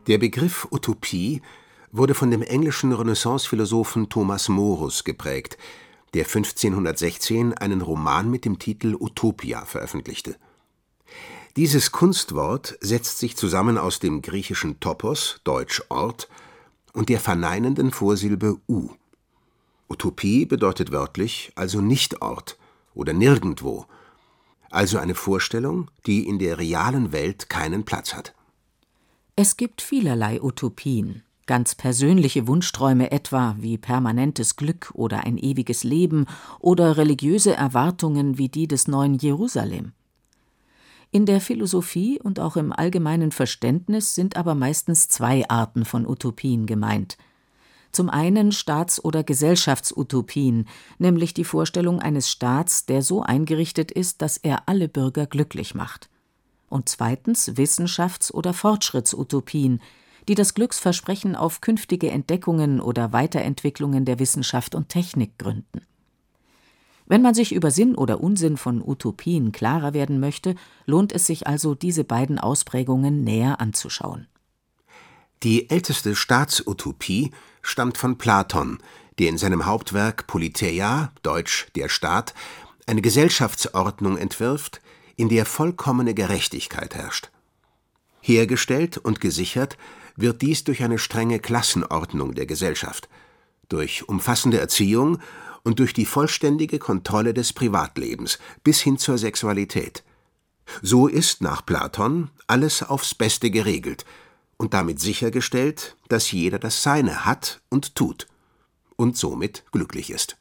Der Begriff Utopie wurde von dem englischen Renaissance-Philosophen Thomas Morus geprägt, der 1516 einen Roman mit dem Titel Utopia veröffentlichte. Dieses Kunstwort setzt sich zusammen aus dem griechischen Topos, deutsch Ort, und der verneinenden Vorsilbe u. Utopie bedeutet wörtlich also Nichtort oder Nirgendwo, also eine Vorstellung, die in der realen Welt keinen Platz hat. Es gibt vielerlei Utopien, ganz persönliche Wunschträume etwa wie permanentes Glück oder ein ewiges Leben oder religiöse Erwartungen wie die des neuen Jerusalem. In der Philosophie und auch im allgemeinen Verständnis sind aber meistens zwei Arten von Utopien gemeint. Zum einen Staats- oder Gesellschaftsutopien, nämlich die Vorstellung eines Staats, der so eingerichtet ist, dass er alle Bürger glücklich macht. Und zweitens Wissenschafts- oder Fortschrittsutopien, die das Glücksversprechen auf künftige Entdeckungen oder Weiterentwicklungen der Wissenschaft und Technik gründen. Wenn man sich über Sinn oder Unsinn von Utopien klarer werden möchte, lohnt es sich also, diese beiden Ausprägungen näher anzuschauen. Die älteste Staatsutopie stammt von Platon, der in seinem Hauptwerk Politeia, deutsch der Staat, eine Gesellschaftsordnung entwirft, in der vollkommene Gerechtigkeit herrscht. Hergestellt und gesichert wird dies durch eine strenge Klassenordnung der Gesellschaft, durch umfassende Erziehung und durch die vollständige Kontrolle des Privatlebens bis hin zur Sexualität. So ist nach Platon alles aufs Beste geregelt und damit sichergestellt, dass jeder das Seine hat und tut und somit glücklich ist.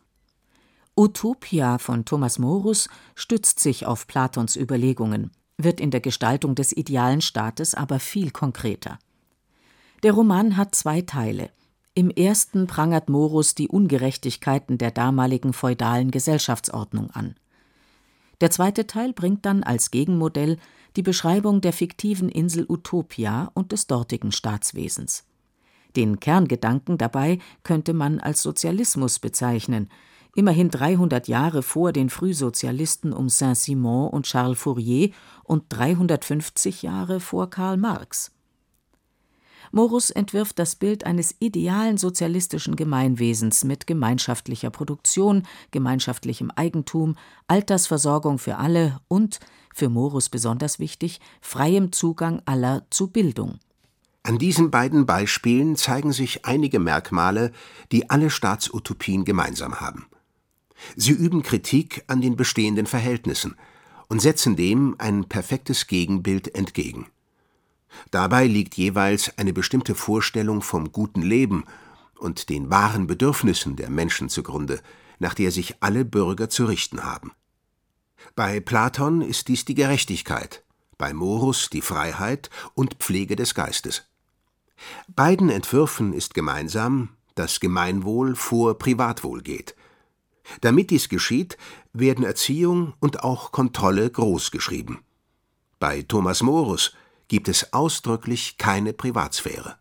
Utopia von Thomas Morus stützt sich auf Platons Überlegungen, wird in der Gestaltung des idealen Staates aber viel konkreter. Der Roman hat zwei Teile. Im ersten prangert Morus die Ungerechtigkeiten der damaligen feudalen Gesellschaftsordnung an. Der zweite Teil bringt dann als Gegenmodell die Beschreibung der fiktiven Insel Utopia und des dortigen Staatswesens. Den Kerngedanken dabei könnte man als Sozialismus bezeichnen, immerhin 300 Jahre vor den Frühsozialisten um Saint-Simon und Charles Fourier und 350 Jahre vor Karl Marx. Morus entwirft das Bild eines idealen sozialistischen Gemeinwesens mit gemeinschaftlicher Produktion, gemeinschaftlichem Eigentum, Altersversorgung für alle und, für Morus besonders wichtig, freiem Zugang aller zu Bildung. An diesen beiden Beispielen zeigen sich einige Merkmale, die alle Staatsutopien gemeinsam haben. Sie üben Kritik an den bestehenden Verhältnissen und setzen dem ein perfektes Gegenbild entgegen. Dabei liegt jeweils eine bestimmte Vorstellung vom guten Leben und den wahren Bedürfnissen der Menschen zugrunde, nach der sich alle Bürger zu richten haben. Bei Platon ist dies die Gerechtigkeit, bei Morus die Freiheit und Pflege des Geistes. Beiden Entwürfen ist gemeinsam, dass Gemeinwohl vor Privatwohl geht. Damit dies geschieht, werden Erziehung und auch Kontrolle großgeschrieben. Bei Thomas Morus gibt es ausdrücklich keine Privatsphäre.